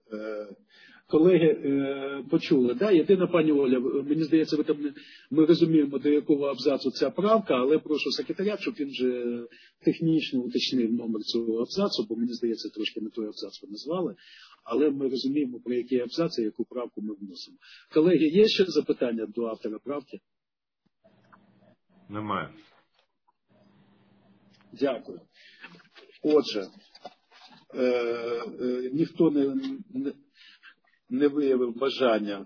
Колеги почули. Да? Єдина, пані Оля, мені здається, ми розуміємо, до якого абзацу ця правка, але прошу секретаріат, щоб він вже технічно уточнив номер цього абзацу, бо мені здається, трошки не той абзац ви назвали, але ми розуміємо, про які абзаци, яку правку ми вносимо. Колеги, є ще запитання до автора правки? Немає. Дякую. Отже, ніхто не виявив бажання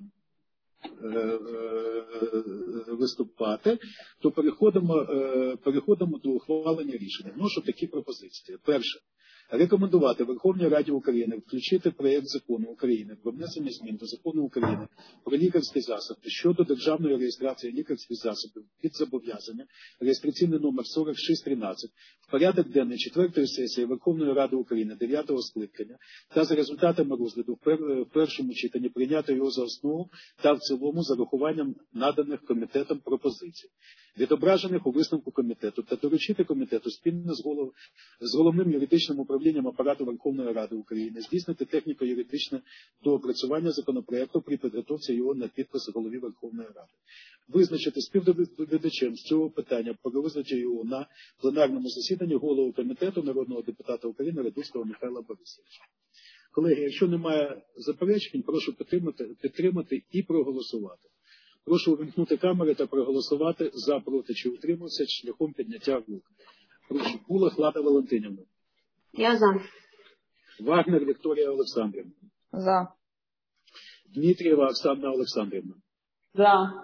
виступати, то переходимо до ухвалення рішення. Вношу такі пропозиції. Перше. Рекомендувати Верховній Раді України включити проєкт закону України про внесення змін до закону України про лікарські засоби щодо державної реєстрації лікарських засобів під зобов'язання, реєстраційний номер 4613, в порядок денний 4-ї сесії Верховної Ради України 9-го скликання та за результатами розгляду в першому читанні прийняти його за основу та в цілому з урахуванням наданих комітетом пропозицій, відображених у висновку комітету, та доручити комітету спільно з головним юридичним управлінням апарату Верховної Ради України здійснити техніко-юридичне доопрацювання законопроекту при підготовці його на підпис голові Верховної Ради. Визначити співдоповідачем з цього питання про розгляді його на пленарному засіданні голову комітету народного депутата України Радуцького Михайла Борисовича. Колеги, якщо немає заперечень, прошу підтримати і проголосувати. Прошу увімкнути камери та проголосувати за, проти чи утримався шляхом підняття рук. Прошу. Булах Лада Валентинівна. Я за. Вагнер Вікторія Олександрівна. За. Дмитрієва Оксана Олександрівна. За.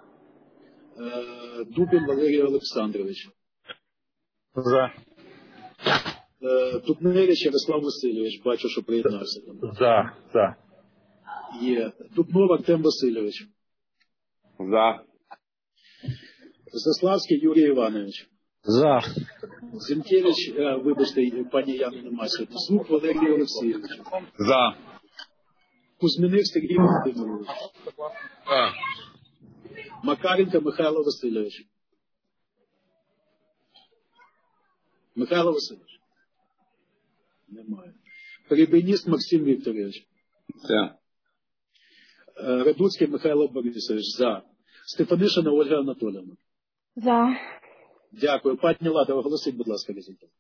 Дубін Валерій Олександрович. За. Дубневич Ярослав Васильович. Бачу, що приєднався. За. Є. Дубнов Артем Васильович. За. Заславський Юрій Іванович. За. Зінкевич, вибачте, пані Яна немає сьогодні. Звук Валерій Олексійович. За. Кузьміних Сергій Володимирович. За. Макаренко Михайло Васильович. Михайло Васильович. Немає. Перебійніст Максим Вікторович. За. Радуцький Михайло Борисович. За. Стефанишина Ольга Анатоліївна. За. Дякую. Пані Лада, оголосіть, будь ласка, результат.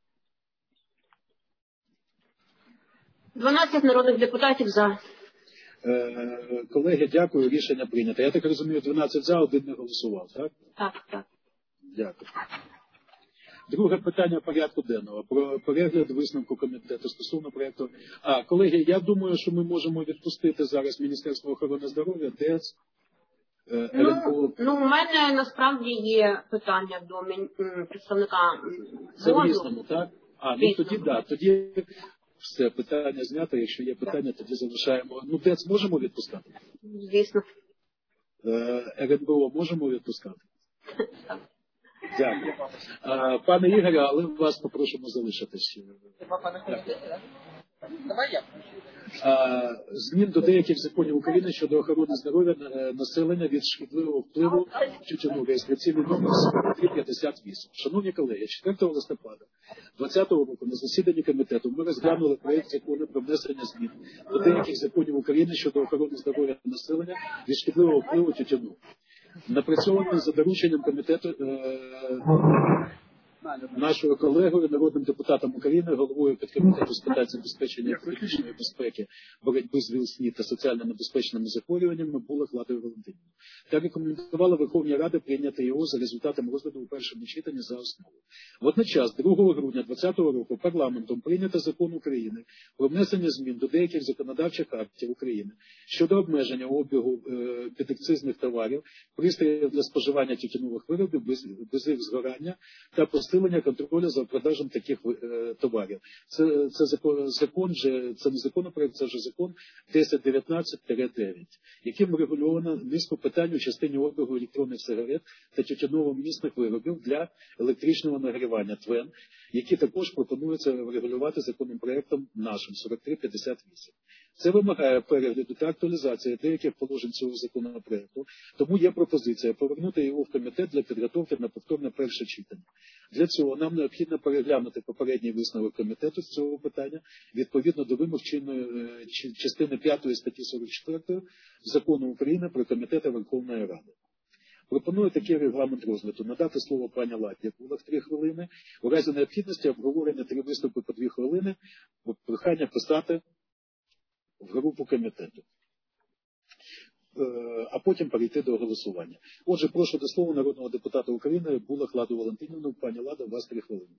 12 народних депутатів за. Колеги, дякую. Рішення прийнято. Я так розумію, 12 за, 1 не голосував, так? Так. Дякую. Друге питання порядку денного. Про перегляд висновку комітету стосовно проєкту. Колеги, я думаю, що ми можемо відпустити зараз Міністерство охорони здоров'я, ДЕЦ. У мене насправді є питання до представника Це в різному, так? Тоді все, питання знято. Якщо є питання, тоді залишаємо. ДЕЦ можемо відпускати? Звісно. РНБО можемо відпускати? Дякую. Пане Ігоре, але вас попросимо залишитись. Змін до деяких законів України щодо охорони здоров'я населення від шкідливого впливу тютюну, реєстраційний номер 4358. Шановні колеги, 4 листопада 2020 року на засіданні комітету ми розглянули проєкт закону про внесення змін до деяких законів України щодо охорони здоров'я населення від шкідливого впливу тютюну. Напрацьований за дорученням комітету нашою колегою, народним депутатом України, головою підкомітету з питань забезпечення екологічної безпеки, боротьби з ВІЛ-СНІД та соціально небезпечними захворюваннями Булах Ладою Валентинівною. Та рекомендувала Верховній Раді прийняти його за результатом розгляду у першому читанні за основу. Водночас, 2 грудня 2020 року парламентом прийнято закон України про внесення змін до деяких законодавчих актів України щодо обмеження обігу підакцизних товарів, пристроїв для споживання тютюнових виробів без їх згорання та посилення контролю за продажем таких товарів. Це закон вже, це не законопроект, це вже закон 1019-9, яким врегульовано низку питань у частині обігу електронних сигарет та тютюново-місних виробів для електричного нагрівання ТВЕН, які також пропонуються врегулювати законопроектом нашим 4358. Це вимагає перегляду та актуалізації деяких положень цього законопроекту, тому є пропозиція повернути його в комітет для підготовки на повторне перше читання. Для цього нам необхідно переглянути попередній висновок комітету з цього питання відповідно до вимог чинної частини 5 статті 44 Закону України про комітети Верховної Ради. Пропоную такий регламент розгляду. Надати слово пані Ладі Кулак 3 хвилини. У разі необхідності обговорення 3 виступи по 2 хвилини. Прохання писати в групу комітету. А потім перейти до голосування. Отже, прошу до слова народного депутата України Булах Ладу Валентинівну. Пані Лада, у вас 3 хвилини.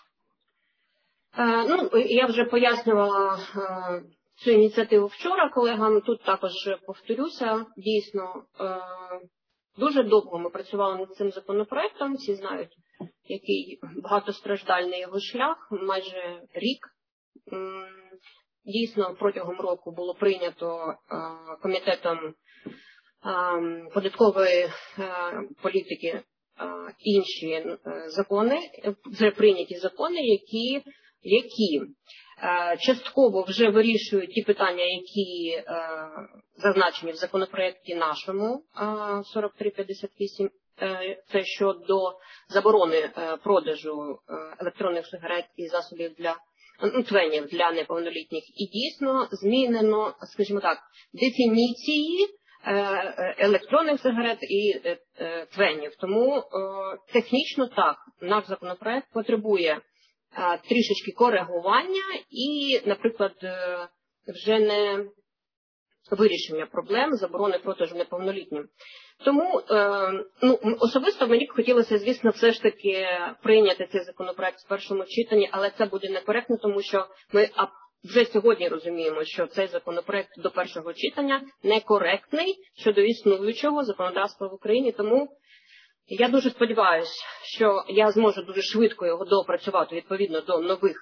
Я вже пояснювала цю ініціативу вчора колегам. Тут також повторюся. Дійсно, дуже довго ми працювали над цим законопроектом. Всі знають, який багатостраждальний його шлях. Майже рік. Дійсно, протягом року було прийнято Комітетом податкової політики інші закони, вже прийняті закони, які частково вже вирішують ті питання, які зазначені в законопроекті нашому 4358, це щодо заборони продажу електронних сигарет і засобів для твенів для неповнолітніх. І дійсно змінено, скажімо так, дефініції електронних сигарет і твенів. Тому технічно так, наш законопроект потребує трішечки коригування і, наприклад, вже не вирішення проблем заборони продажу неповнолітнім. Тому особисто мені б хотілося, звісно, все ж таки прийняти цей законопроект в першому читанні, але це буде некоректно, тому що ми вже сьогодні розуміємо, що цей законопроект до першого читання некоректний щодо існуючого законодавства в Україні. Тому я дуже сподіваюся, що я зможу дуже швидко його доопрацювати відповідно до нових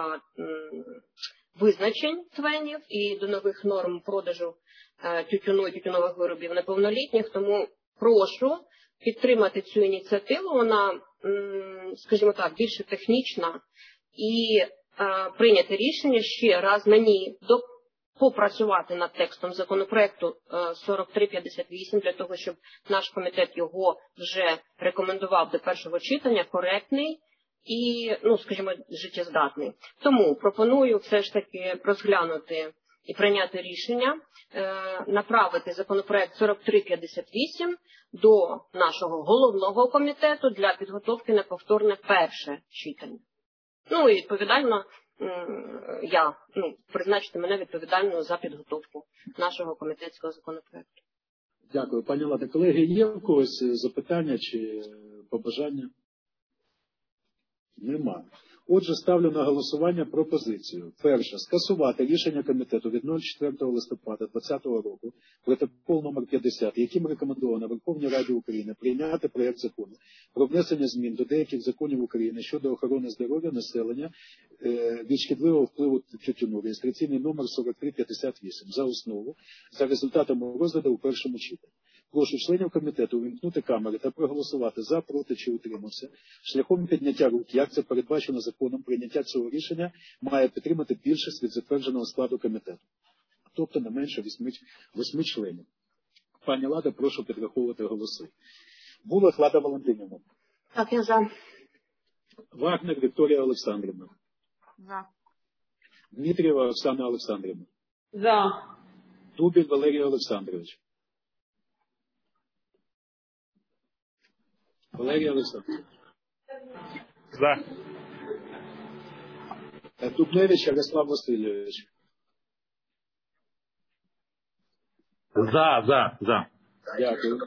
визначень твенів і до нових норм продажу тютюну і тютюнових виробів неповнолітніх. Тому прошу підтримати цю ініціативу. Вона, скажімо так, більше технічна і прийняти рішення ще раз мені попрацювати над текстом законопроекту 4358 для того, щоб наш комітет його вже рекомендував до першого читання, коректний і, скажімо, життєздатний. Тому пропоную все ж таки розглянути і прийняти рішення, направити законопроект 4358 до нашого головного комітету для підготовки на повторне перше читання. І відповідально призначити мене відповідальною за підготовку нашого комітетського законопроекту. Дякую. Пані Лада, колеги, є в когось запитання чи побажання? Нема. Отже, ставлю на голосування пропозицію. Перше. Скасувати рішення комітету від 04 листопада 2020 року, протокол номер 50, яким рекомендовано Верховній Раді України прийняти проєкт закону про внесення змін до деяких законів України щодо охорони здоров'я населення від шкідливого впливу тютюну, реєстраційний номер 4358, за основу, за результатами розгляду у першому читанні. Прошу членів комітету увімкнути камери та проголосувати за, проти чи утримався. Шляхом підняття рук, як це передбачено законом, прийняття цього рішення має підтримати більшість від затвердженого складу комітету. Тобто не менше 8 членів. Пані Лада, прошу підраховувати голоси. Булах Лада Валентинівна. Так, я за. Вагнер Вікторія Олександрівна. За. Дмитрієва Оксана Олександрівна. За. Дубіль Валерій Олександрович. Валерій Олександрович. За. Дубневич Ярослав Васильович. За. Дякую.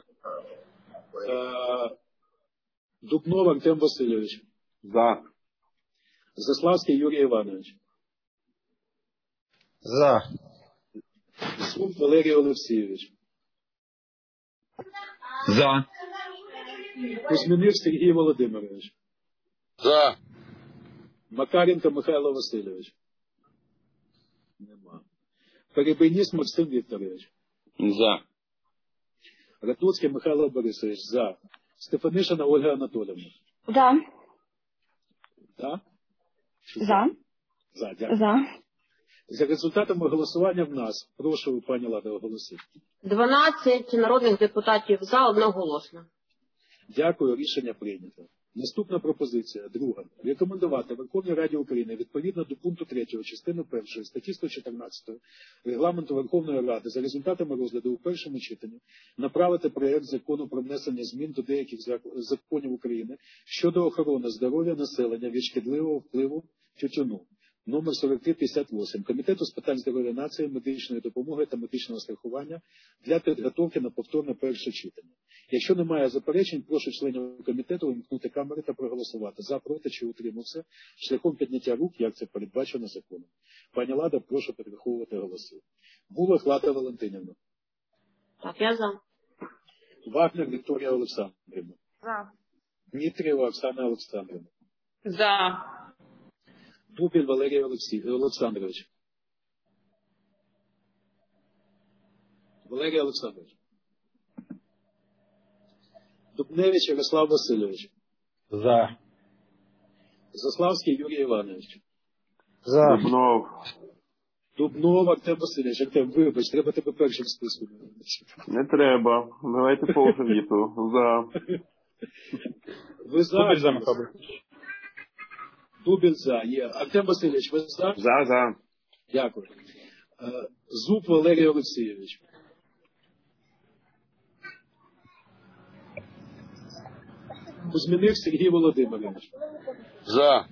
Дубнов Артем Васильович. За. Заславський Юрій Іванович. За. Суд Валерій Олексійович. За. Кузьміних Сергій Володимирович. За. Макаренко Михайло Васильович. Нема. Перебийніс Максим Вікторович. За. Ратуцький Михайло Борисович. За. Стефанишина Ольга Анатоліївна. За. Да? За. За, дякую. За. За результатами голосування в нас, прошу, пані Лада, оголосити. 12 народних депутатів за, одноголосно. Дякую, рішення прийнято. Наступна пропозиція, друга. Рекомендувати Верховній Раді України відповідно до пункту 3 частини 1 статті 114 Регламенту Верховної Ради за результатами розгляду у першому читанні направити проєкт закону про внесення змін до деяких законів України щодо охорони здоров'я населення від шкідливого впливу тютюну. Номер 4358 Комітету з питань здоров'я нації, медичної допомоги та медичного страхування для підготовки на повторне перше читання. Якщо немає заперечень, прошу членів комітету вимкнути камери та проголосувати за, проти чи утримався шляхом підняття рук, як це передбачено законом. Пані Лада, прошу підраховувати голоси. Булах Лада Валентинівна. Так, я за. Вагнер Вікторія Олександрівна. За. Дмитрієва Оксана Олександрівна. За. Дубіль Валерій Олександрович. Валерій Олександрович. Дубневич Ярослав Васильович. За. Заславський Юрій Іванович. За. Дубнов. Дубнов Артем Васильович. Артем, вибач, треба тебе першим списку. Не треба. Давайте по алфавіту. За. Ви за, Михайло? Дубіль за. Є. Артем Васильович, ви за? За. Дякую. Зуб Валерій Олексійович. Кузьміних Сергій Володимирович. За.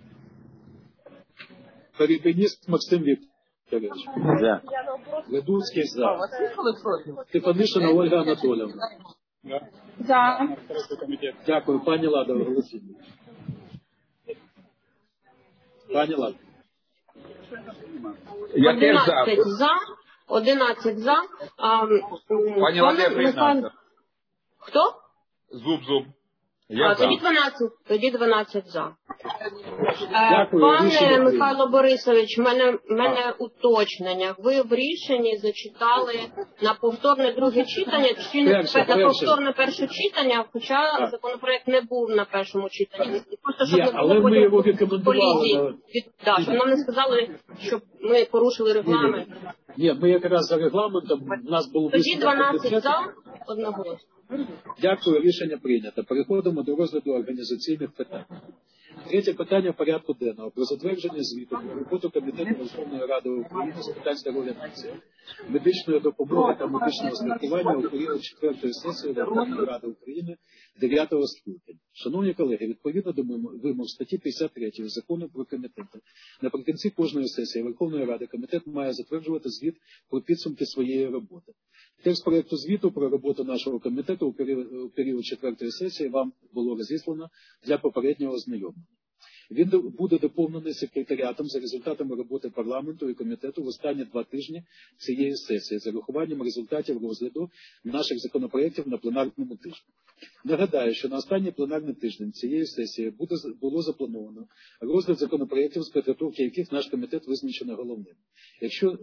Перепеніст Максим Вікторович. За. Ледуцький за. Стефанишина Ольга Анатоліївна. За. Дякую. Пані Лада, оголосіть. Пані Лада. 11 за. 11 за. Пані Лада, я приєднався. Хто? Зуб. Тоді 12 за. Дякую, Пане Михайло Борисович, в мене уточнення. Ви в рішенні зачитали на повторне друге читання, чи на повторне перше читання, хоча законопроект не був на першому читанні. Просто, щоб не але ми його відрекомендували. Щоб нам не сказали, що ми порушили регламент. Ні, ми якраз за регламентом, у нас було тоді 12 за, одноголосно. Дякую, рішення прийнято. Переходимо до розгляду організаційних питань. Третє питання порядку денного про затвердження звіту про роботу Комітету Верховної Ради України з питань здоров'я нації, медичної допомоги та медичного страхування у період 4-ї сесії Верховної Ради України 9-го скликання. Шановні колеги, відповідно до вимог статті 53 Закону про комітети, наприкінці кожної сесії Верховної Ради комітет має затверджувати звіт про підсумки своєї роботи. Текст проекту звіту про роботу нашого комітету у період 4-ї сесії вам було розіслано для попереднього ознайомлення. Він буде доповнений секретаріатом за результатами роботи парламенту і комітету в останні 2 тижні цієї сесії, за врахуванням результатів розгляду наших законопроєктів на пленарному тижні. Нагадаю, що на останній пленарний тиждень цієї сесії було заплановано розгляд законопроєктів, з підготовки яких наш комітет визначено головним. Якщо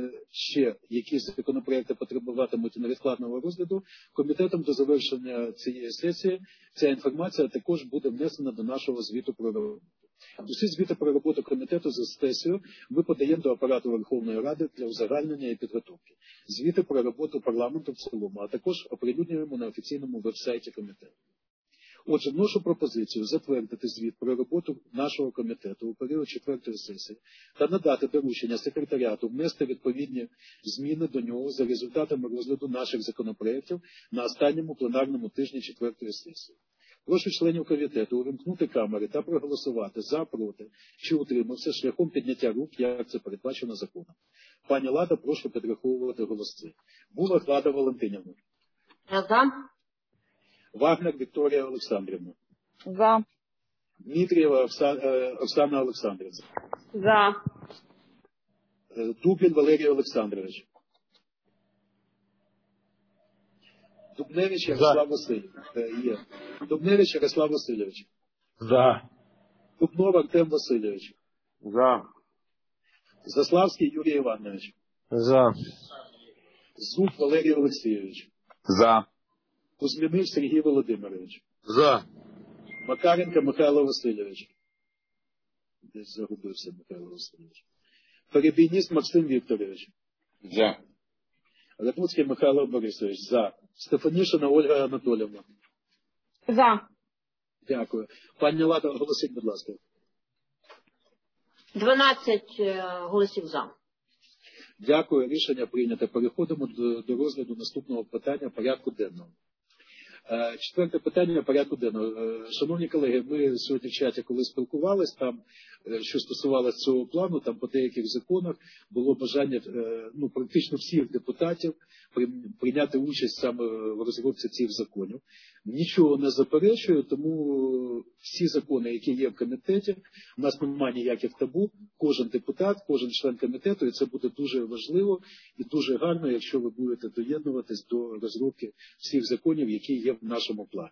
ще якісь законопроєкти потребуватимуть невідкладного розгляду, комітетом до завершення цієї сесії ця інформація також буде внесена до нашого звіту про роботу. Усі звіти про роботу комітету за сесію ми подаємо до апарату Верховної Ради для узагальнення і підготовки. Звіти про роботу парламенту в цілому, а також оприлюднюємо на офіційному веб-сайті комітету. Отже, вношу пропозицію затвердити звіт про роботу нашого комітету у період 4-ї сесії та надати доручення секретаріату внести відповідні зміни до нього за результатами розгляду наших законопроєктів на останньому пленарному тижні 4-ї сесії. Прошу членів комітету увімкнути камери та проголосувати за, проти чи утримався шляхом підняття рук, як це передбачено законом. Пані Лада, прошу підраховувати голоси. Булах Лада Валентинівна. За. Вагнер Вікторія Олександрівна. За. Дмитрієва Оксана Олександрівна. За. Дубін Валерій Олександрович. Дубневич Ярослав Васильович. Дубневич Ярослав Васильович. За. Дубнов Артем Васильович. За. Заславський Юрій Іванович. За. Зуб Валерій Олексійович. За. Кузьміних Сергій Володимирович. За. Макаренко Михайло Васильович. Десь загубився Михайло Васильович. Перебійніс Максим Вікторович. За. Радуцький Михайло Борисович. За. Стефанішина Ольга Анатоліївна. За. Дякую. Пані Лада, оголосіть, будь ласка. 12 голосів за. Дякую. Рішення прийнято. Переходимо до розгляду наступного питання порядку денного. Четверте питання порядку денного. Шановні колеги, ми сьогодні в чаті, коли спілкувалися, там, що стосувалося цього плану, там по деяких законах було бажання практично всіх депутатів прийняти участь саме в розробці цих законів. Нічого не заперечую, тому всі закони, які є в комітеті, у нас немає ніяких табу, кожен депутат, кожен член комітету, і це буде дуже важливо і дуже гарно, якщо ви будете доєднуватись до розробки всіх законів, які є в нашому плані.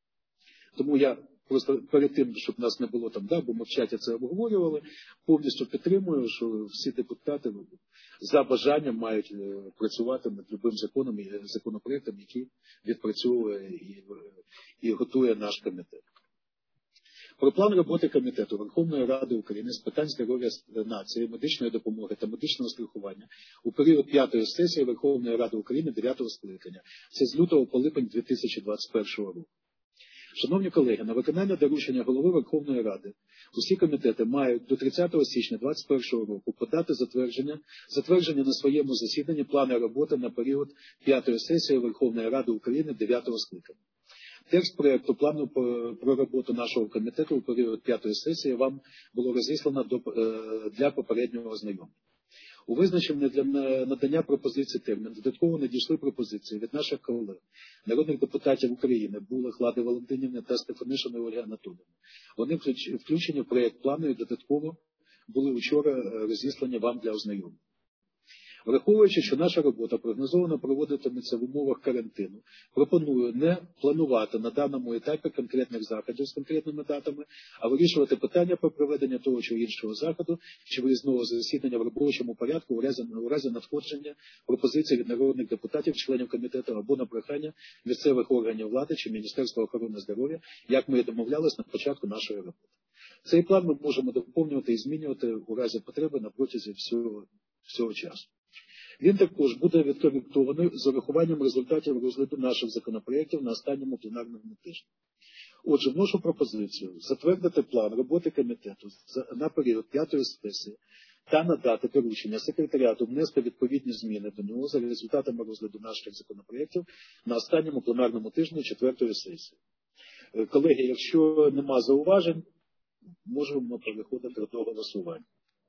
Тому я просто перед тим, щоб нас не було там, бо ми в чаті це обговорювали, повністю підтримую, що всі депутати за бажанням мають працювати над любим законом і законопроектом, який відпрацьовує і готує наш комітет. Про план роботи Комітету Верховної Ради України з питань здоров'я нації, медичної допомоги та медичного страхування у період 5-ї сесії Верховної Ради України 9-го скликання. Це з лютого по липень 2021 року. Шановні колеги, на виконання доручення Голови Верховної Ради усі комітети мають до 30 січня 2021 року подати затвердження на своєму засіданні плани роботи на період 5-ї сесії Верховної Ради України 9-го скликання. Текст проєкту плану про роботу нашого комітету у період 5-ї сесії вам було розіслано для попереднього ознайомлення. У визначенні для надання пропозицій термін додатково надійшли пропозиції від наших колег, народних депутатів України, Булах, Лади Валентинівни та Стефанишиної Ольги Анатоліївни. Вони включені в проєкт плану і додатково були вчора розіслані вам для ознайомлення. Враховуючи, що наша робота прогнозовано проводитиметься в умовах карантину, пропоную не планувати на даному етапі конкретних заходів з конкретними датами, а вирішувати питання про проведення того чи іншого заходу чи виїзного засідання в робочому порядку у разі надходження пропозицій від народних депутатів, членів комітету або на прохання місцевих органів влади чи Міністерства охорони здоров'я, як ми і домовлялись на початку нашої роботи. Цей план ми можемо доповнювати і змінювати у разі потреби на протязі всього часу. Він також буде відкоректований з урахуванням результатів розгляду наших законопроєктів на останньому пленарному тижні. Отже, вношу пропозицію затвердити план роботи комітету на період 5-ї сесії та надати доручення секретаріату внести відповідні зміни до нього за результатами розгляду наших законопроєктів на останньому пленарному тижні 4-ї сесії. Колеги, якщо нема зауважень, можемо переходити до голосування.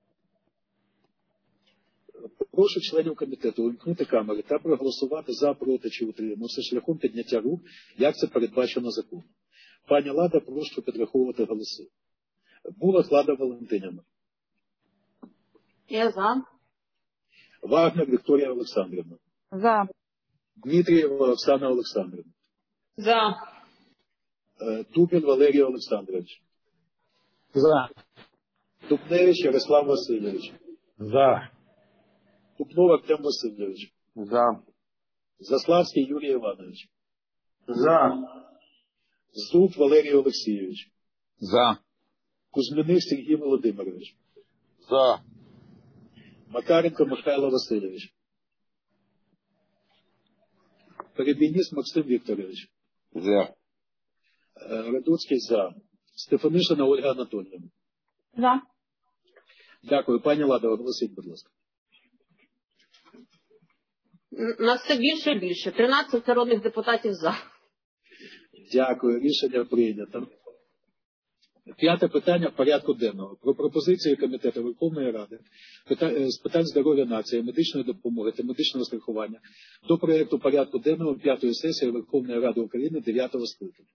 Прошу членів комітету увімкнути камери та проголосувати за, проти чи утримався шляхом підняття рук, як це передбачено законом. Пані Лада, прошу підраховувати голоси. Булах Лада Валентинівна. Я за. Вагнер Вікторія Олександрівна. За. Дмитрієва Оксана Олександрівна. За. Дубін Валерій Олександрович. За. Дубневич Ярослав Васильович. За. Купнов Артем Васильович. За. Заславський Юрій Іванович. За. Зуб Валерій Олексійович. За. Кузьміних Сергій Володимирович. За. Макаренко Михайло Васильович. Перебійніс Максим Вікторович. За. Радуцький за. Стефанишина Ольга Анатоліївна. За. Дякую. Пані Лада, оголосіть, будь ласка. Нас все більше і більше. 13 народних депутатів за. Дякую. Рішення прийнято. П'яте питання порядку денного. Про пропозиції Комітету Верховної Ради з питань здоров'я нації, медичної допомоги та медичного страхування до проєкту порядку денного 5-ї сесії Верховної Ради України 9-го скликання.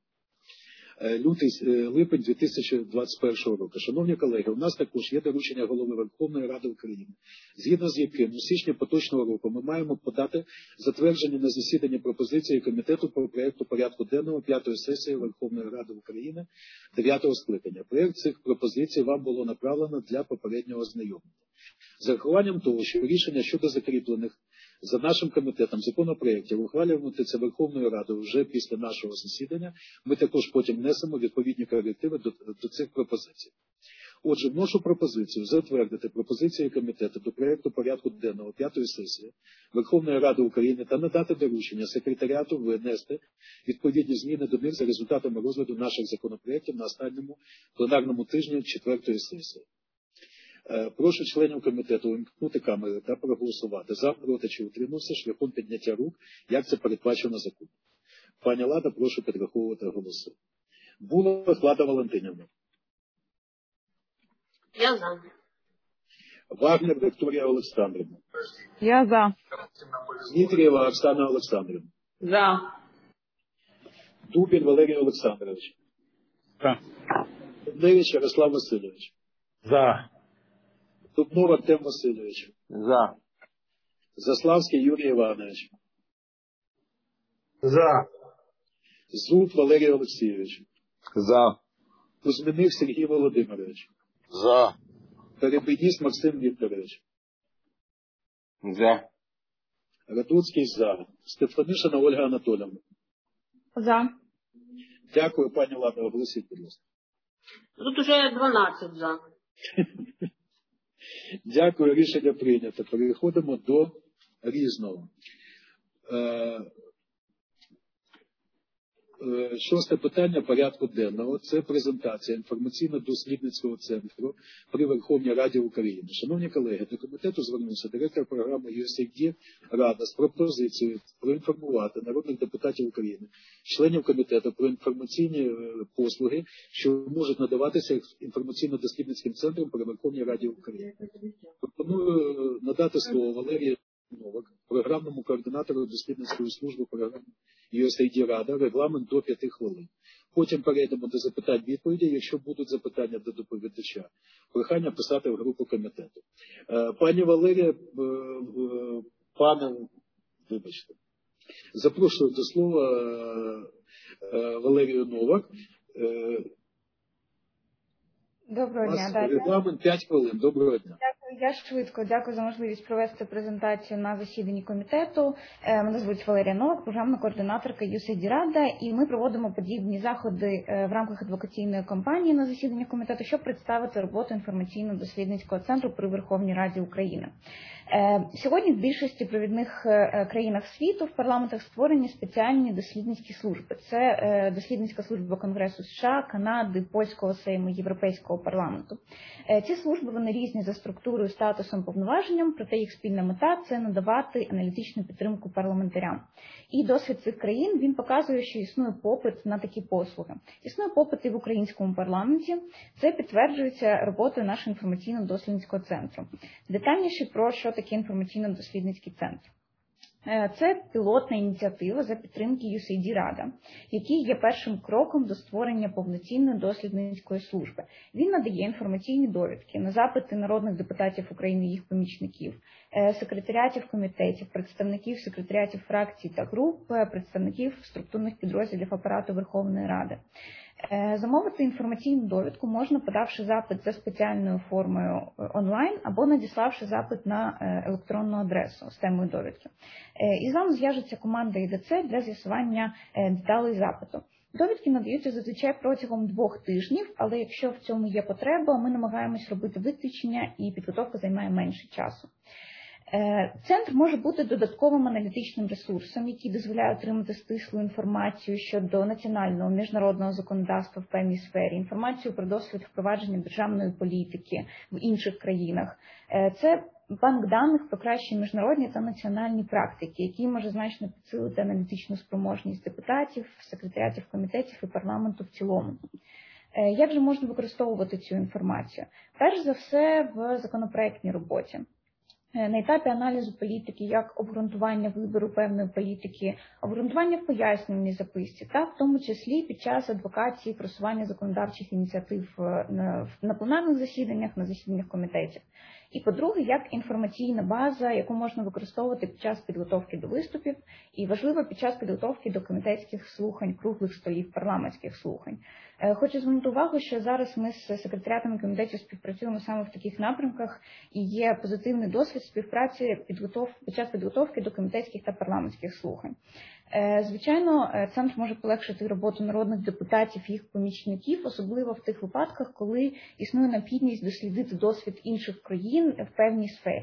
Липень 2021 року. Шановні колеги, у нас також є доручення Голови Верховної Ради України, згідно з яким у січні поточного року ми маємо подати затверджені на засіданні пропозиції Комітету по проєкту порядку денного 5-ї сесії Верховної Ради України 9-го скликання. Проєкт цих пропозицій вам було направлено для попереднього ознайомлення. З урахуванням того, що рішення щодо закріплених за нашим комітетом законопроєктів ухвалюватиметься Верховною Радою вже після нашого засідання, ми також потім внесемо відповідні корективи до цих пропозицій. Отже, вношу пропозицію затвердити пропозиції комітету до проєкту порядку денного 5-ї сесії Верховної Ради України та надати доручення секретаріату внести відповідні зміни до них за результатами розгляду наших законопроєктів на останньому пленарному тижні 4-ї сесії. Прошу членів комітету увімкнути камери та проголосувати за, проти чи утримався шляхом підняття рук, як це передбачено законом. Пані Лада, прошу підраховувати голоси. Булах Лада Валентинівна. Я за. Вагнер Вікторія Олександрівна. Я за. Дмитрієва Оксана Олександрівна. За. Дубін Валерій Олександрович. За. Дубневич Ярослав Васильович. За. Дубнов Артем Васильович. За. Заславський Юрій Іванович. За. Зуб Валерій Олексійович. За. Кузьминих Сергій Володимирович. За. Перебийніс Максим Вікторович. За. Радуцький за. Стефанишина Ольга Анатоліївна. За. Дякую, пані Лада, оголосіть, будь ласка. Тут уже 12 за. Дякую, рішення прийнято. Переходимо до різного. Шосте питання порядку денного – це презентація інформаційно-дослідницького центру при Верховній Раді України. Шановні колеги, до комітету звернувся директор програми USAID Рада з пропозицією проінформувати народних депутатів України, членів комітету про інформаційні послуги, що можуть надаватися інформаційно-дослідницьким центром при Верховній Раді України. Пропоную надати слово Валерії Новак, програмному координатору дослідницької служби програми USAID Рада, регламент до 5 хвилин. Потім перейдемо до запитань-відповідей, якщо будуть запитання до доповідача. Прохання писати в групу комітету. Пані Валерія, вибачте, запрошую до слова Валерію Новак. Доброго дня. Регламент 5 хвилин. Доброго дня. Я швидко дякую за можливість провести презентацію на засіданні комітету. Мене звуть Валерія Новак, програмна координаторка USAID Рада, і ми проводимо подібні заходи в рамках адвокаційної кампанії на засіданні комітету, щоб представити роботу інформаційно-дослідницького центру при Верховній Раді України. Сьогодні в більшості провідних країнах світу в парламентах створені спеціальні дослідницькі служби. Це дослідницька служба Конгресу США, Канади, Польського Сейму, Європейського парламенту. Ці служби, вони різні за структурою, статусом, повноваженням, проте їх спільна мета – це надавати аналітичну підтримку парламентарям. І досвід цих країн, він показує, що існує попит на такі послуги. Існує попит і в українському парламенті. Це підтверджується роботою нашого інформаційно-дослідницького центру. Детальніше про що таке інформаційно-дослідницький центр. Це пілотна ініціатива за підтримки USAID Рада, який є першим кроком до створення повноцінної дослідницької служби. Він надає інформаційні довідки на запити народних депутатів України і їх помічників, секретаріатів комітетів, представників секретаріатів фракцій та груп, представників структурних підрозділів апарату Верховної Ради. Замовити інформаційну довідку можна, подавши запит за спеціальною формою онлайн або надіславши запит на електронну адресу з темою довідки. І з вами зв'яжеться команда ІДЦ для з'ясування деталей запиту. Довідки надаються зазвичай протягом 2 тижнів, але якщо в цьому є потреба, ми намагаємось робити виключення і підготовка займає менше часу. Центр може бути додатковим аналітичним ресурсом, який дозволяє отримати стислу інформацію щодо національного, міжнародного законодавства в певній сфері, інформацію про досвід впровадження державної політики в інших країнах. Це банк даних про кращі міжнародні та національні практики, який може значно підсилити аналітичну спроможність депутатів, секретаріатів комітетів і парламенту в цілому. Як же можна використовувати цю інформацію? Перш за все в законопроектній роботі. На етапі аналізу політики, як обґрунтування вибору певної політики, обґрунтування в пояснювальній записці, та в тому числі під час адвокації просування законодавчих ініціатив на пленарних засіданнях, на засіданнях комітетів. І по-друге, як інформаційна база, яку можна використовувати під час підготовки до виступів, і важливо під час підготовки до комітетських слухань, круглих столів, парламентських слухань. Хочу звернути увагу, що зараз ми з секретаріатами комітетів співпрацюємо саме в таких напрямках, і є позитивний досвід співпраці під час підготовки до комітетських та парламентських слухань. Звичайно, центр може полегшити роботу народних депутатів і їх помічників, особливо в тих випадках, коли існує необхідність дослідити досвід інших країн в певній сфері.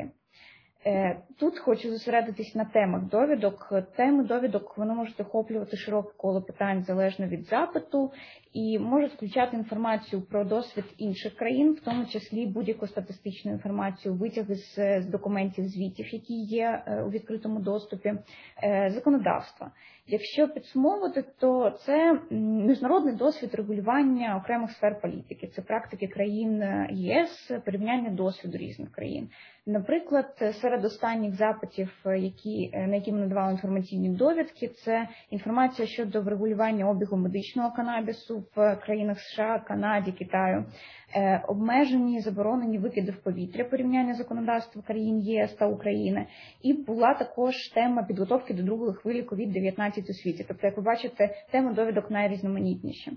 Тут хочу зосередитись на темах довідок. Теми довідок вони можуть охоплювати широке коло питань залежно від запиту і можуть включати інформацію про досвід інших країн, в тому числі будь-яку статистичну інформацію, витяги з документів, звітів, які є у відкритому доступі, законодавства. Якщо підсумовувати, то це міжнародний досвід регулювання окремих сфер політики. Це практики країн ЄС, порівняння досвіду різних країн. Наприклад, серед останніх запитів, на які ми надавали інформаційні довідки, це інформація щодо врегулювання обігу медичного канабісу в країнах США, Канаді, Китаю, обмежені, заборонені викиди в повітря, порівняння законодавства країн ЄС та України. І була також тема підготовки до другої хвилі COVID-19 у світі. Тобто, як ви бачите, теми довідок найрізноманітніші.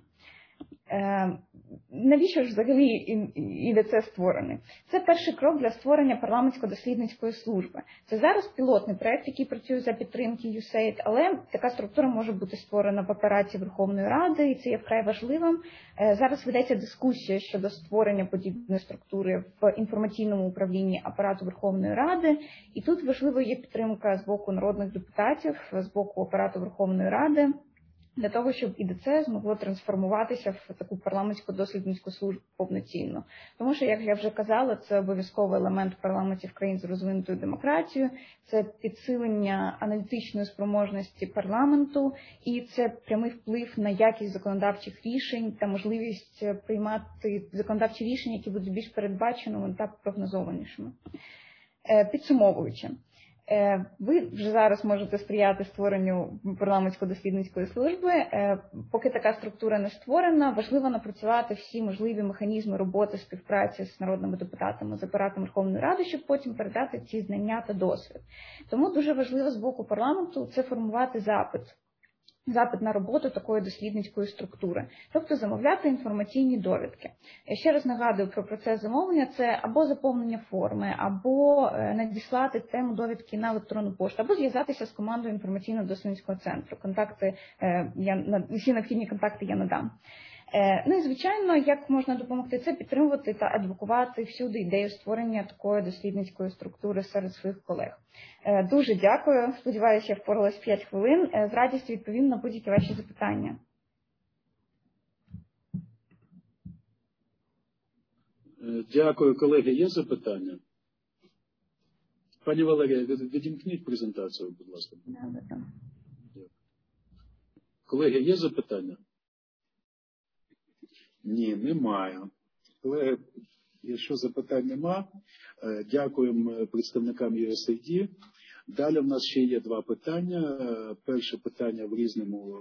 Навіщо ж взагалі ІДЦ створений? Це перший крок для створення парламентсько-дослідницької служби. Це зараз пілотний проєкт, який працює за підтримки USAID, але така структура може бути створена в апараті Верховної Ради, і це є вкрай важливим. Зараз ведеться дискусія щодо створення подібної структури в інформаційному управлінні апарату Верховної Ради, і тут важливо є підтримка з боку народних депутатів, з боку апарату Верховної Ради, для того, щоб ІДЦ змогло трансформуватися в таку парламентсько-дослідницьку службу повноцінно. Тому що, як я вже казала, це обов'язковий елемент парламентів країн з розвинутою демократією, це підсилення аналітичної спроможності парламенту, і це прямий вплив на якість законодавчих рішень та можливість приймати законодавчі рішення, які будуть більш передбаченими та прогнозованішими. Підсумовуючи, ви вже зараз можете сприяти створенню парламентсько-дослідницької служби. Поки така структура не створена, важливо напрацювати всі можливі механізми роботи, співпраці з народними депутатами, з апаратом Верховної Ради, щоб потім передати ці знання та досвід. Тому дуже важливо з боку парламенту це формувати запит на роботу такої дослідницької структури, тобто замовляти інформаційні довідки. Я ще раз нагадую про процес замовлення, це або заповнення форми, або надіслати тему довідки на електронну пошту, або зв'язатися з командою інформаційно-дослідницького центру. Всі необхідні контакти я надам. Ну і, звичайно, як можна допомогти, це підтримувати та адвокувати всюди ідею створення такої дослідницької структури серед своїх колег. Дуже дякую. Сподіваюся, я впоралась 5 хвилин. З радістю відповім на будь-які ваші запитання. Дякую, колеги. Є запитання? Пані Валерія, відімкніть презентацію, будь ласка. Колеги, є запитання? Ні, немає. Колеги, якщо запитань нема, дякуємо представникам USAID. Далі в нас ще є 2 питання. Перше питання в різному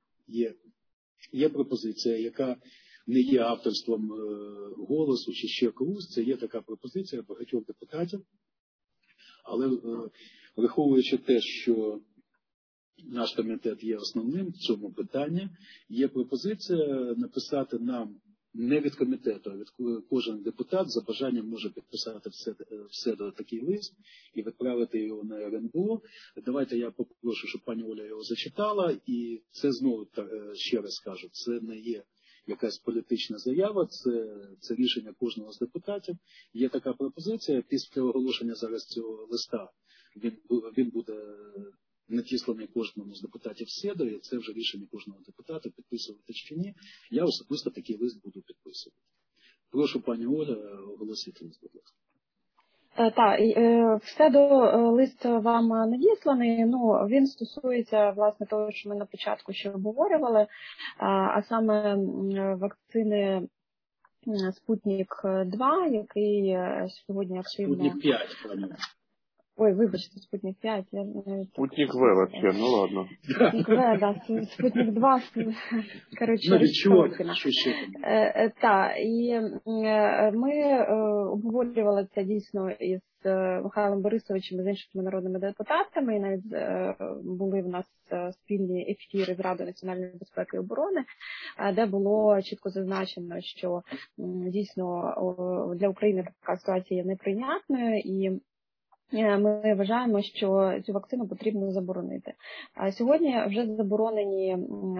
є пропозиція, яка не є авторством «Голосу» чи ще когось. Це є така пропозиція багатьох депутатів. Але враховуючи те, що наш комітет є основним в цьому питанні, є пропозиція написати нам не від комітету, а від кожен депутат за бажанням може підписати все до такий лист і відправити його на РНБО. Давайте я попрошу, щоб пані Оля його зачитала, і це знову ще раз кажу, це не є якась політична заява, це рішення кожного з депутатів. Є така пропозиція, після оголошення зараз цього листа він буде надісланий кожному з депутатів СЕДО, і це вже рішення кожного депутата, підписувати чи ні. Я особисто такий лист буду підписувати. Прошу, пані Оля, оголосити лист, будь ласка. Так, все до лист вам надісланий. Він стосується, власне, того, що ми на початку ще обговорювали, а саме вакцини Спутник 2, який сьогодні активно... Спутник 5, пані. Ой, вибачте, Спутник 5. Спутник В вообще, ну ладно. Спутник В, да, Спутник 2, коротше, Новичок, що ще там? Так, і ми обговорювали це дійсно із Михайлом Борисовичем і з іншими народними депутатами, і навіть були в нас спільні ефіри з Радою національної безпеки і оборони, де було чітко зазначено, що дійсно для України така ситуація є неприйнятною, і ми вважаємо, що цю вакцину потрібно заборонити. Сьогодні вже заборонені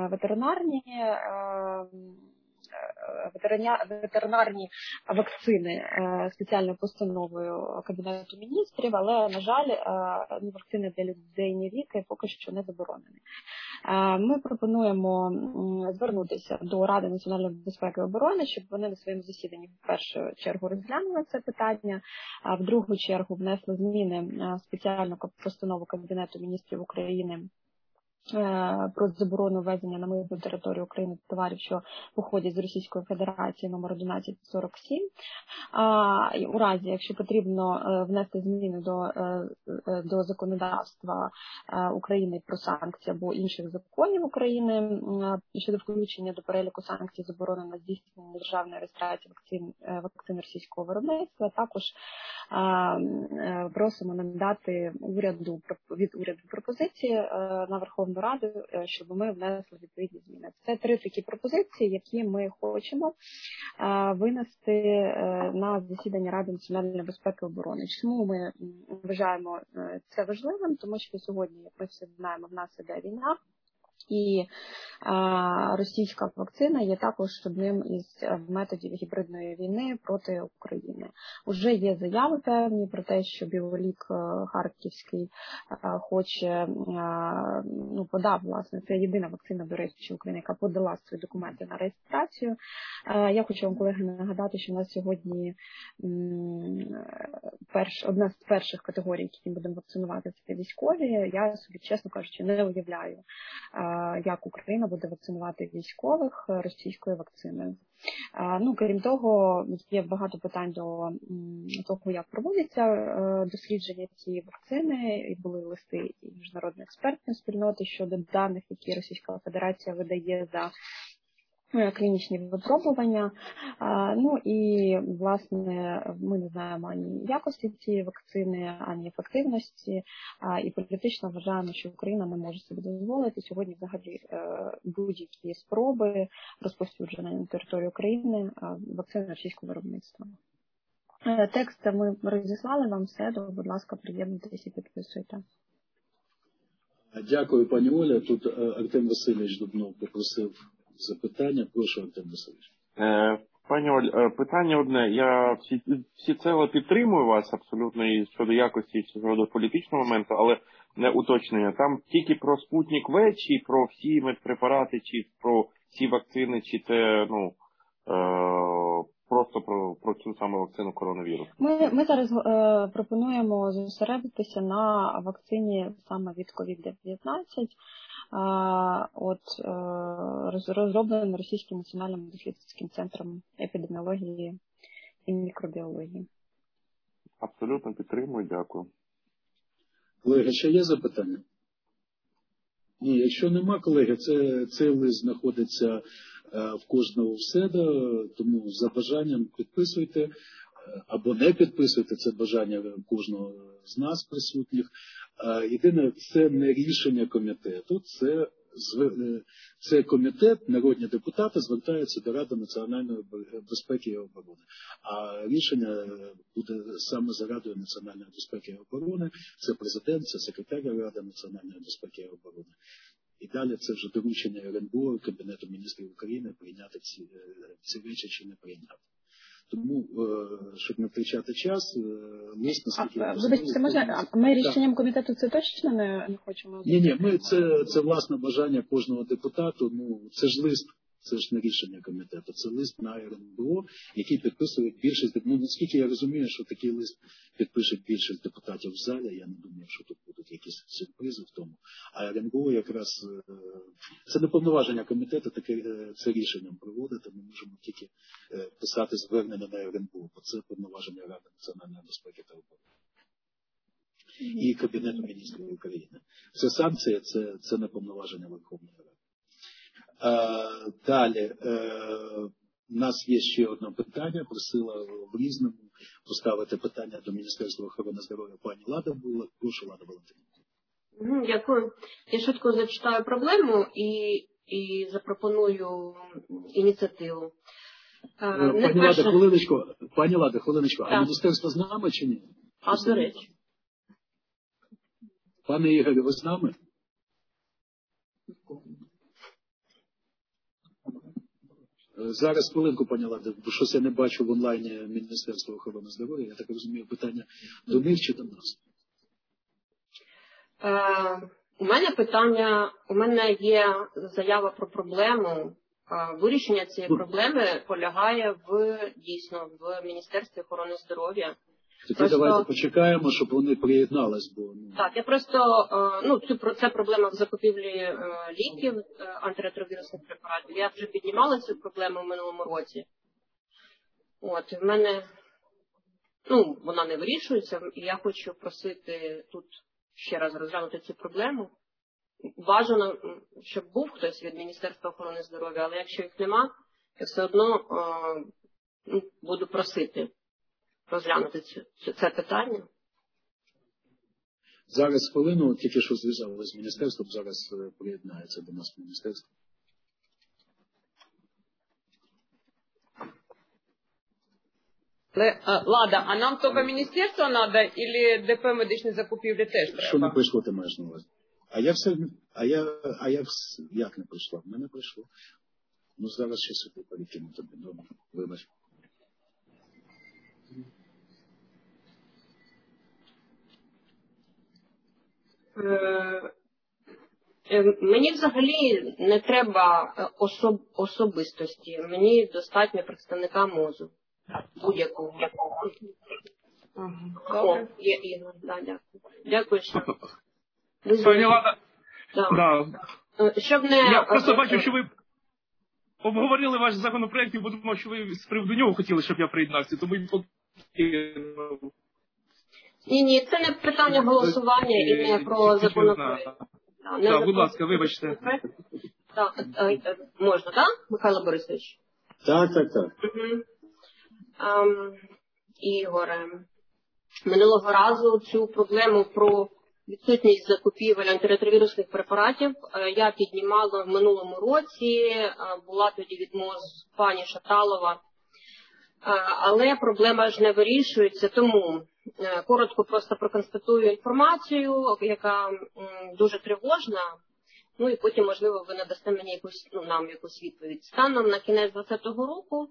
ветеринарні вакцини спеціальною постановою Кабінету міністрів, але, на жаль, вакцини для людей не ліки поки що не заборонені. Ми пропонуємо звернутися до Ради національної безпеки і оборони, щоб вони на своєму засіданні в першу чергу розглянули це питання, а в другу чергу внесли зміни в спеціальну постанову Кабінету міністрів України про заборону ввезення на митну територію України товарів, що походять з Російської Федерації, номер 1147. У разі, якщо потрібно внести зміни до законодавства України про санкції або інших законів України щодо включення до переліку санкцій заборони на здійснення державної реєстрації вакцин російського виробництва, також просимо надати від уряду пропозиції на Верховну Раду, щоб ми внесли відповідні зміни. Це 3 такі пропозиції, які ми хочемо винести на засідання Ради національної безпеки і оборони. Чому ми вважаємо це важливим? Тому що сьогодні, як ми всі знаємо, в нас іде війна. І російська вакцина є також одним із методів гібридної війни проти України. Уже є заяви певні про те, що Білолік Харківський хоче, подав, власне, це єдина вакцина, до речі, України, яка подала свої документи на реєстрацію. Я хочу вам, колеги, нагадати, що у нас сьогодні одна з перших категорій, які будемо вакцинувати, це військові. Я собі, чесно кажучи, не уявляю, як Україна буде вакцинувати військових російською вакциною. Крім того, є багато питань до того, як проводяться дослідження цієї вакцини, і були листи і міжнародної експертної спільноти щодо даних, які Російська Федерація видає за клінічні випробування. І, власне, ми не знаємо ані якості цієї вакцини, ані ефективності, і політично вважаємо, що Україна не може собі дозволити сьогодні взагалі будь-які спроби розповсюдження на території України вакцини російського виробництва. Текст ми розіслали вам все, будь ласка, приєднуйтесь і підписуйте. Дякую, пані Оля. Тут Артем Васильович Дубнов попросив запитання. Прошу, Артем Васильович. Пані Оль, питання одне. Я всіціло підтримую вас абсолютно і щодо якості, і щодо політичного моменту, але не уточнення. Там тільки про Спутник В, чи про всі медпрепарати, чи про всі вакцини, чи це, просто про цю саму вакцину коронавірусу? Ми зараз пропонуємо зосередитися на вакцині саме від COVID-19, розроблена Російським національним дослідницьким центром епідеміології і мікробіології. Абсолютно підтримую, дякую. Колеги, ще є запитання? Ні, якщо нема, колеги, цей лист знаходиться в кожного в себе, тому за бажанням підписуйте або не підписуйте, це бажання кожного з нас присутніх. Єдине, це не рішення комітету, це комітет, народні депутати звертаються до Ради національної безпеки і оборони. А рішення буде саме за Радою національної безпеки і оборони, це президент, це секретар Ради національної безпеки і оборони. І далі це вже доручення РНБО, Кабінету міністрів України, прийняти ці речі чи не прийняти. Тому, щоб не втрачати час, лист, наскільки я розумію... Вибачте, ми рішенням комітету це точно не хочемо? Ні, це власне бажання кожного депутату, це ж лист. Це ж не рішення комітету, це лист на РНБО, який підписує більшість. Наскільки я розумію, що такий лист підпише більшість депутатів в залі, я не думаю, що тут будуть якісь сюрпризи в тому. А РНБО якраз, це не повноваження комітету, це рішенням проводити. Ми можемо тільки писати звернення на РНБО, бо це повноваження Ради національної безпеки та оборони. і Кабінету міністрів України. Це санкція, це не повноваження Верховної Ради. Далі, у нас є ще одне питання, просила в Різному поставити питання до Міністерства охорони здоров'я пані Лада була. Прошу, Лада Валентинівна. Дякую. Я швидко зачитаю проблему і запропоную ініціативу. Пані Лада, хвилиночку. А міністерство з нами чи ні? До речі. Пане Ігорю, ви з нами? Зараз хвилинку, пані Лада, бо щось я не бачу в онлайні Міністерства охорони здоров'я. Я так розумію, питання до них чи до нас? У мене є заява про проблему. Вирішення цієї проблеми полягає дійсно в Міністерстві охорони здоров'я. Тоді давайте почекаємо, щоб вони приєднались. Так, я просто, це проблема в закупівлі ліків, антиретровірусних препаратів. Я вже піднімала цю проблему в минулому році. В мене, вона не вирішується, і я хочу просити тут ще раз розглянути цю проблему. Бажано, щоб був хтось від Міністерства охорони здоров'я, але якщо їх нема, я все одно буду просити розглянути це питання. Зараз хвилину, тільки що зв'язалися з міністерством, зараз приєднається до нас міністерство. Лада, а нам тільки міністерство треба, или ДП медичні закупівлі теж треба? Що не прийшло, ти маєш на увазі? Як не прийшло? Мене прийшло. Зараз ще сюди перекину тобі. Добре, вибач. Мені взагалі не треба особистості. Мені достатньо представника МОЗу. Будь-якого. Є Ігор. Дякую. Дякую, що... Пані Лада, Я просто бачу, що ви обговорили ваш законопроект і думав, що ви з приводу нього хотіли, щоб я приєднався, тому і покинув. Ні, це не питання голосування і не про законопроект. Так, будь ласка, вибачте. Так, можна, так, Михайло Борисович? Так. Ігоре, минулого разу цю проблему про відсутність закупівель антиретровірусних препаратів я піднімала в минулому році, була тоді від МОЗ пані Шаталова, але проблема ж не вирішується, тому коротко просто проконстатую інформацію, яка дуже тривожна, і потім, можливо, ви надасте мені нам якусь відповідь. Станом на кінець 2020 року,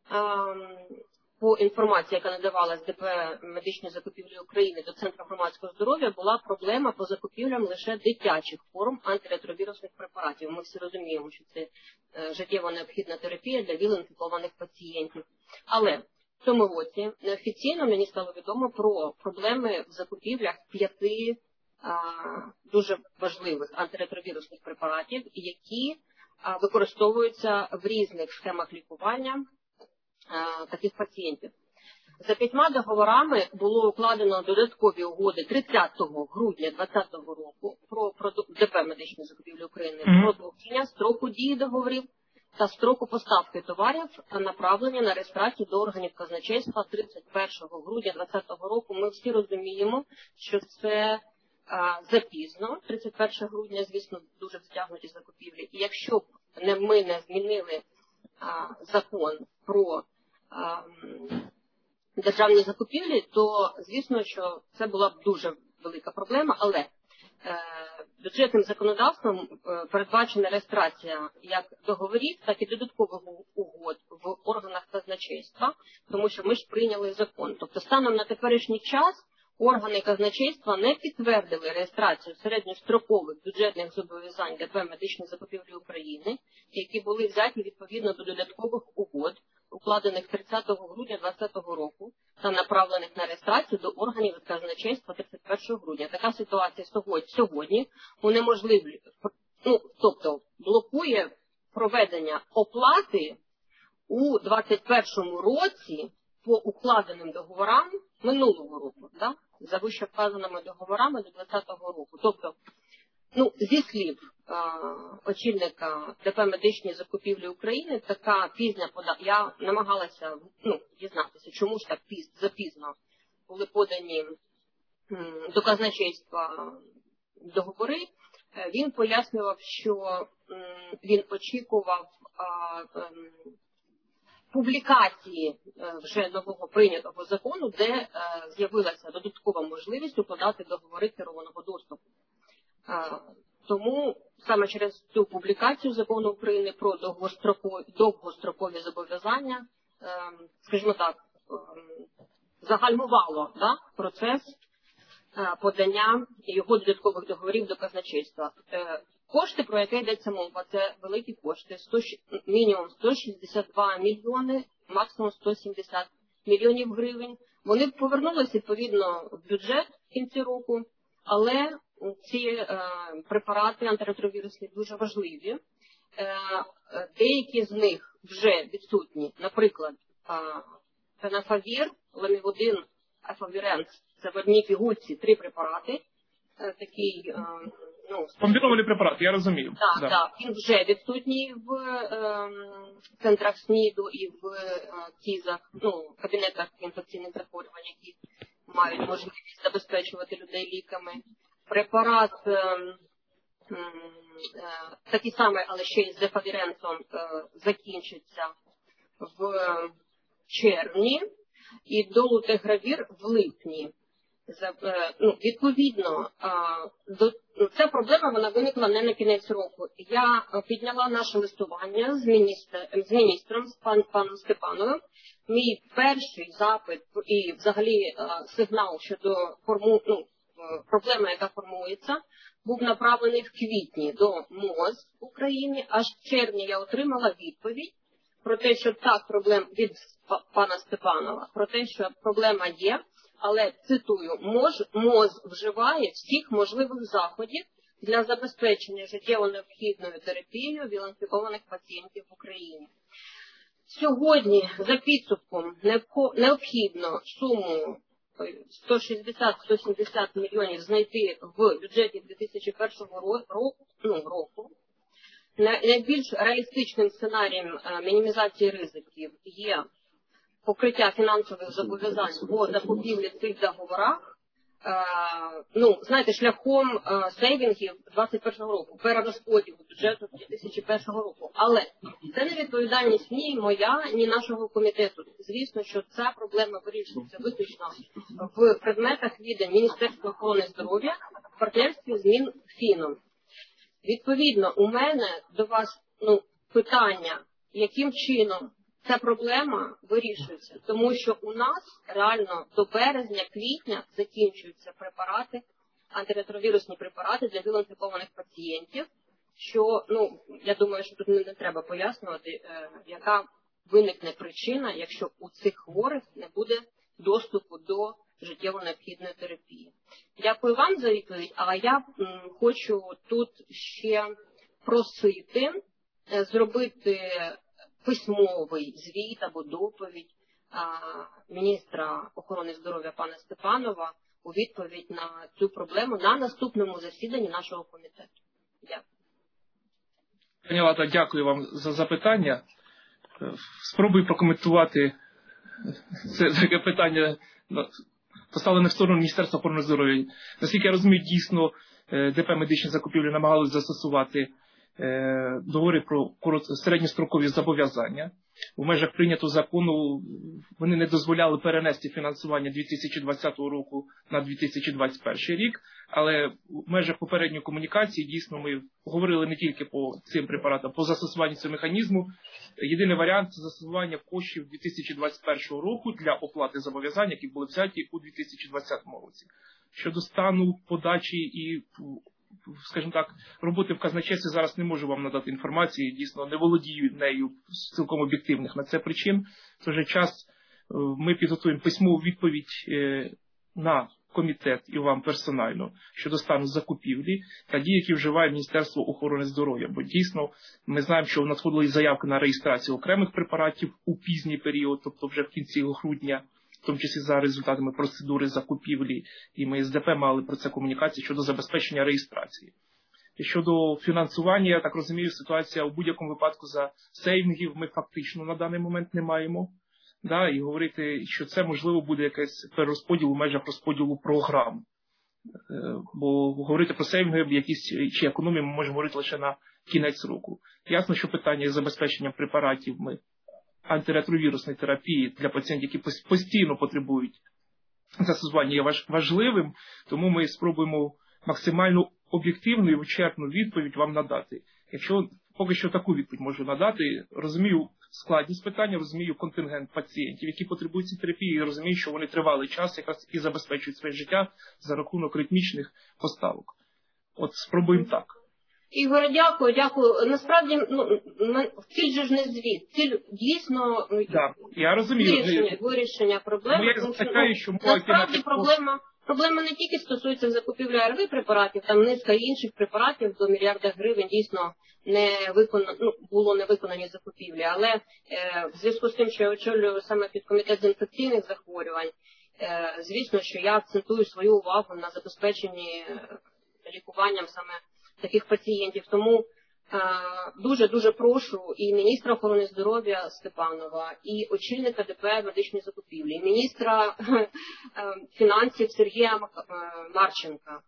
по інформації, яка надавалась ДП медичної закупівлі України до Центру громадського здоров'я, була проблема по закупівлям лише дитячих форм антиретровірусних препаратів. Ми всі розуміємо, що це життєво необхідна терапія для ВІЛ-інфікованих пацієнтів. Але в цьому році неофіційно мені стало відомо про проблеми в закупівлях 5 дуже важливих антиретровірусних препаратів, які використовуються в різних схемах лікування таких пацієнтів. За 5 договорами було укладено додаткові угоди 30 грудня 2020 року про ДП медичної закупівлі України, продовження строку дії договорів та строку поставки товарів та направлення на реєстрацію до органів казначейства 31 грудня 2020 року. Ми всі розуміємо, що це запізно, 31 грудня, звісно, дуже втягнуті закупівлі. І якщо б ми не змінили закон про державні закупівлі, то, звісно, що це була б дуже велика проблема, але бюджетним законодавством передбачена реєстрація як договорів, так і додаткових угод в органах казначейства, тому що ми ж прийняли закон. Тобто станом на теперішній час органи казначейства не підтвердили реєстрацію середньострокових бюджетних зобов'язань ДП медичної закупівлі України, які були взяті відповідно до додаткових угод, укладених 30 грудня 2020 року та направлених на реєстрацію до органів казначейства 31 грудня. Така ситуація сьогодні унеможливлює, тобто блокує проведення оплати у 2021 році по укладеним договорам минулого року, да? За вище вказаними договорами до 2020 року. Тобто, зі слів очільника ДП «Медичні закупівлі України», така пізня я намагалася дізнатися, чому ж так запізно були подані до казначейства договори. Він пояснював, що він очікував публікації вже нового прийнятого закону, де з'явилася додаткова можливість укладати договори керованого доступу. Тому саме через цю публікацію закону України про довгострокові зобов'язання, скажімо так, загальмувало процес подання його додаткових договорів до казначейства. Кошти, про які йдеться мова, це великі кошти, мінімум 162 мільйони, максимум 170 мільйонів гривень. Вони повернулися, відповідно, в бюджет в кінці року, але ці препарати антиретровірусні дуже важливі. Деякі з них вже відсутні. Наприклад, тенафавір, ламівудин, ефавіренс. Це в одній пігулці 3 препарати. Такий, комбінований препарат, я розумію. Так, він вже відсутній в центрах СНІДу і в КІЗах, кабінетах інфекційних захворювань, які мають можливість забезпечувати людей ліками. Препарат такий самий, але ще й з ефавіренсом, закінчиться в червні, і долутегравір в липні. Відповідно, ця проблема вона виникла не на кінець року. Я підняла наше листування з міністром, з паном Степановим. Мій перший запит і взагалі сигнал щодо проблеми, яка формується, був направлений в квітні до МОЗ України. Аж в червні я отримала відповідь про те, що так, проблем від пана Степанова, про те, що проблема є, але, цитую, МОЗ вживає всіх можливих заходів для забезпечення життєво необхідною терапією віл-інфікованих пацієнтів в Україні. Сьогодні, за підсумком, необхідно суму 160-170 мільйонів знайти в бюджеті 2001 року. Найбільш реалістичним сценарієм мінімізації ризиків є покриття фінансових зобов'язань по закупівлі цих договорах, шляхом сейвінгів 2021 року, перерозподілу бюджету 2001 року. Але це не відповідальність ні моя, ні нашого комітету. Звісно, що ця проблема вирішується виключно в предметах відань Міністерства охорони здоров'я в партнерстві з Мінфіном. Відповідно, у мене до вас питання, яким чином ця проблема вирішується, тому що у нас реально до березня-квітня закінчуються препарати, антиретровірусні препарати для віл-інфікованих пацієнтів, що, я думаю, що тут не треба пояснювати, яка виникне причина, якщо у цих хворих не буде доступу до життєво необхідної терапії. Дякую вам за відповідь, а я хочу тут ще просити зробити письмовий звіт або доповідь міністра охорони здоров'я пана Степанова у відповідь на цю проблему на наступному засіданні нашого комітету. Дякую. Пані Лата, дякую вам за запитання. Спробую прокоментувати це таке питання, поставлене в сторону Міністерства охорони здоров'я. Наскільки я розумію, дійсно ДП «Медичні закупівлі» намагалися застосувати договори про середньострокові зобов'язання. В межах прийнятого закону вони не дозволяли перенести фінансування 2020 року на 2021 рік, але в межах попередньої комунікації дійсно ми говорили не тільки по цим препаратам, по застосуванню цього механізму. Єдиний варіант – це застосування коштів 2021 року для оплати зобов'язань, які були взяті у 2020 році. Щодо стану подачі і, скажімо так, роботи в казначействі зараз не можу вам надати інформації, дійсно не володію нею з цілком об'єктивних на це причин. В той же час ми підготуємо письмову відповідь на комітет і вам персонально щодо стану закупівлі та дій, які вживає Міністерство охорони здоров'я. Бо дійсно ми знаємо, що надходили заявки на реєстрацію окремих препаратів у пізній період, тобто вже в кінці грудня. тому числі за результатами процедури закупівлі, і ми з ДП мали про це комунікацію щодо забезпечення реєстрації. І щодо фінансування, я так розумію, ситуація у будь-якому випадку за сейвінгів ми фактично на даний момент не маємо. Да, і говорити, що це, можливо, буде якийсь перерозподіл у межах розподілу програм. Бо говорити про сейвінги якісь, чи економію ми можемо говорити лише на кінець року. Ясно, що питання забезпечення препаратів антиретровірусної терапії для пацієнтів, які постійно потребують застосування, є важливим, тому ми спробуємо максимально об'єктивну і вичерпну відповідь вам надати. Якщо поки що таку відповідь можу надати, розумію складність питання, розумію контингент пацієнтів, які потребують цієї терапії, і розумію, що вони тривалий час якраз і забезпечують своє життя за рахунок ритмічних поставок. От спробуємо так. Ігор, дякую. Насправді, ціль же ж не звіт. Ціль дійсно я розумію. Вирішення проблеми. Насправді проблема не тільки стосується закупівлі АРВ препаратів, там низка інших препаратів до мільярда гривень дійсно було не виконані закупівлі. Але в зв'язку з тим, що я очолюю саме підкомітет з інфекційних захворювань, звісно, що я акцентую свою увагу на забезпеченні лікуванням саме таких пацієнтів. Тому дуже прошу і міністра охорони здоров'я Степанова, і очільника ДП медичної закупівлі, і міністра фінансів Сергія Марченка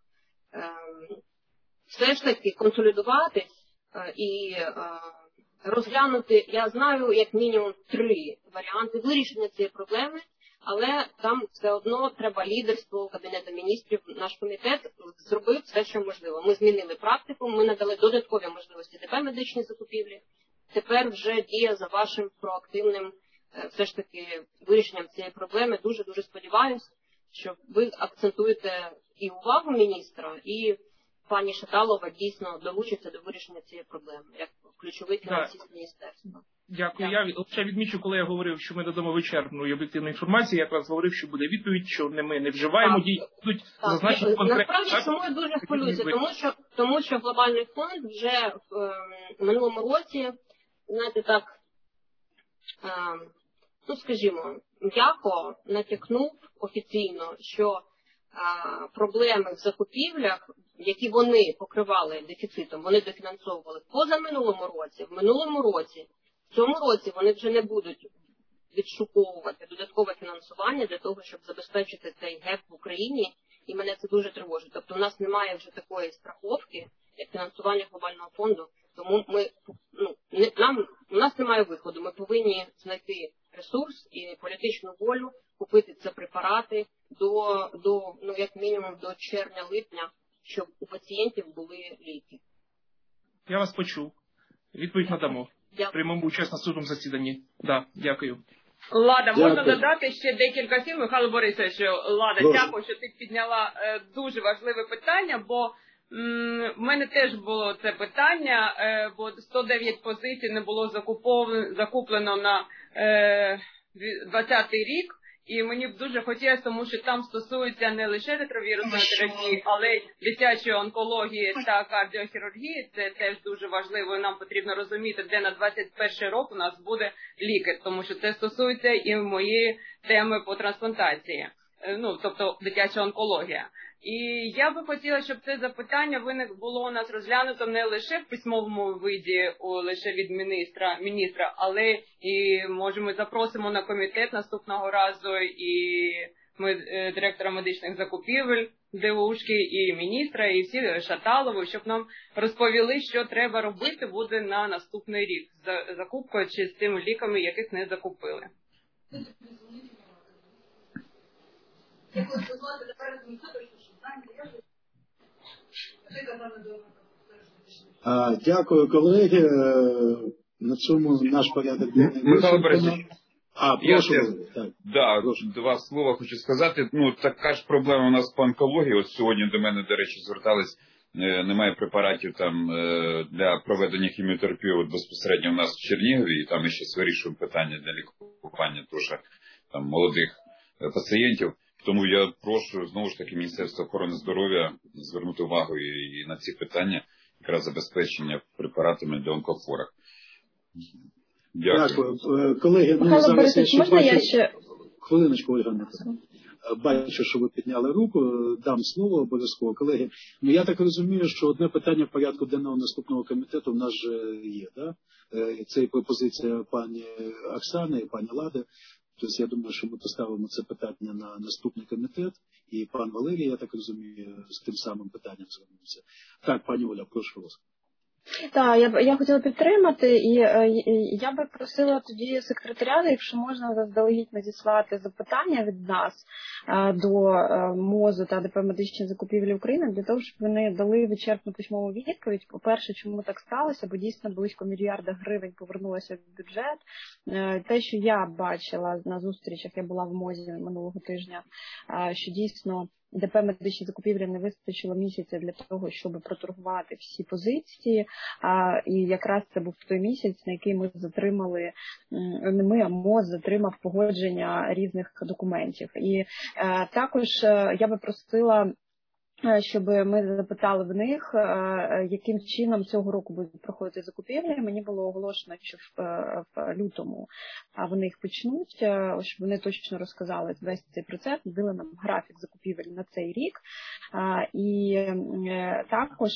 все ж таки консолідуватись і розглянути, я знаю, як мінімум 3 варіанти вирішення цієї проблеми, але там все одно треба лідерство Кабінету міністрів. Наш комітет зробив все, що можливо. Ми змінили практику, ми надали додаткові можливості ДП медичній закупівлі. Тепер вже діє за вашим проактивним все ж таки вирішенням цієї проблеми. Дуже сподіваюся, що ви акцентуєте і увагу міністра, і пані Шаталова дійсно долучиться до вирішення цієї проблеми, як ключовий фінансист міністерства. Дякую. Я ще відмічу, коли я говорив, що ми додамо вичерпну і об'єктивну інформацію, я якраз говорив, що буде відповідь, що ми не вживаємо дій, будуть зазначені конкретні. Насправді, чому я дуже хвилююся? Тому що глобальний фонд вже в минулому році, знаєте, так, скажімо, м'яко натякнув офіційно, що проблеми в закупівлях, які вони покривали дефіцитом, вони дофінансовували позаминулому році, в минулому році, в цьому році вони вже не будуть відшуковувати додаткове фінансування для того, щоб забезпечити цей геп в Україні, і мене це дуже тривожить. Тобто у нас немає вже такої страховки, як фінансування глобального фонду, тому у нас немає виходу. Ми повинні знайти ресурс і політичну волю, купити ці препарати до як мінімум до червня-липня, щоб у пацієнтів були ліки. Я вас почув. Відповідь надамо. Приймемо участь на судовому засіданні. Дякую. Лада, можна додати ще декілька слів? Михайло Борисович, дякую, що ти підняла дуже важливе питання, бо в мене теж було це питання, бо 109 позицій не було закуплено на 2020 рік. І мені б дуже хотілося, тому що там стосується не лише ретровірусної терапії, але й дитячої онкології та кардіохірургії. Це теж дуже важливо, і нам потрібно розуміти, де на 21 рік у нас буде лікар, тому що це стосується і моєї теми по трансплантації, тобто дитяча онкологія. І я би хотіла, щоб це запитання було у нас розглянуто не лише в письмовому виді, лише від міністра, але і, може, ми запросимо на комітет наступного разу і директора медичних закупівель ДУшки, і міністра, і всі Шаталову, щоб нам розповіли, що треба робити буде на наступний рік з закупкою чи з тими ліками, яких не закупили. Дякую, колеги. На цьому наш порядок денний. Михайло Борисович, прошу. 2 слова хочу сказати. Така ж проблема у нас по онкології. От сьогодні до мене, до речі, звертались, немає препаратів там для проведення хіміотерапії безпосередньо у нас в Чернігові, і там ще вирішуємо питання для лікування теж там молодих пацієнтів. Тому я прошу, знову ж таки, Міністерство охорони здоров'я звернути увагу і на ці питання, якраз забезпечення препаратами для онкохворих. Дякую. Колеги, Михайло Борисович, можна я ще Хвилиночку, Ольга Анатоліївна. Бачу, що ви підняли руку, дам слово обов'язково. Колеги, я так розумію, що одне питання в порядку денного наступного комітету в нас же є, да? Це і пропозиція пані Оксани і пані Лади. Тобто я думаю, що ми поставимо це питання на наступний комітет, і пан Валерій, я так розумію, з тим самим питанням звернувся. Так, пані Оля, прошу вас. Так, я хотіла підтримати, і я би просила тоді секретаріату, якщо можна заздалегідь надіслати запитання від нас до МОЗу та ДП «Медичні закупівлі України», для того, щоб вони дали вичерпну письмову відповідь. По-перше, чому так сталося, бо дійсно близько мільярда гривень повернулося в бюджет. Те, що я бачила на зустрічах, я була в МОЗі минулого тижня, що дійсно ДП «Медичні закупівлі» не вистачило місяця для того, щоб проторгувати всі позиції, і якраз це був той місяць, на який ми затримали, не ми, а МОЗ затримав погодження різних документів. І також я би просила, щоб ми запитали в них, яким чином цього року будуть проходити закупівлі. Мені було оголошено, що в лютому вони їх почнуть, щоб вони точно розказали весь цей процес, дали нам графік закупівель на цей рік. І також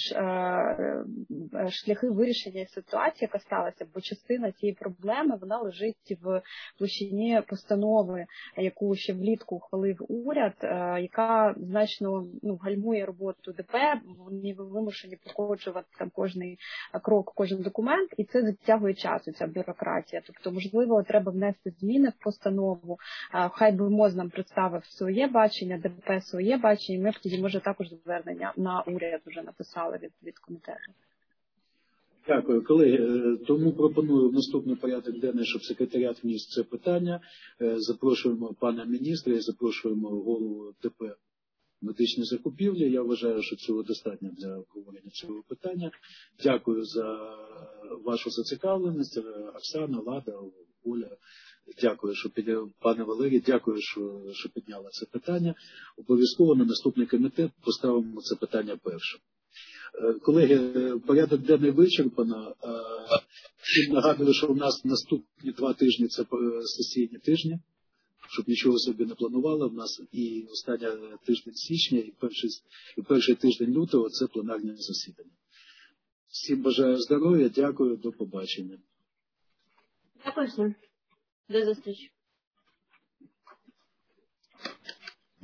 шляхи вирішення ситуації, яка сталася, бо частина цієї проблеми, вона лежить в площині постанови, яку ще влітку ухвалив уряд, яка значно гальмує роботу ДП, вони вимушені погоджувати там кожний крок, кожен документ, і це затягує часу, ця бюрократія. Тобто, можливо, треба внести зміни в постанову, хай би МОЗ нам представив своє бачення, ДП своє бачення, і ми тоді, може, також звернення на уряд вже написали від комітету. Дякую, колеги. Тому пропоную в наступний порядок денний, щоб секретаріат вніс це питання. Запрошуємо пана міністра і запрошуємо голову ДП «Медичні закупівлі». Я вважаю, що цього достатньо для обговорення цього питання. Дякую за вашу зацікавленість. Оксана, Лада, Оля. Дякую, що пане Валерій, дякую, що підняли це питання. Обов'язково на наступний комітет поставимо це питання першим. Колеги, порядок денний вичерпано. Всім нагадую, що у нас наступні 2 тижні – це сесійні тижні, щоб нічого собі не планувало. В нас і останній тиждень січня, і перший тиждень лютого – це пленарне засідання. Всім бажаю здоров'я, дякую, до побачення. Дякую всім. До зустрічі.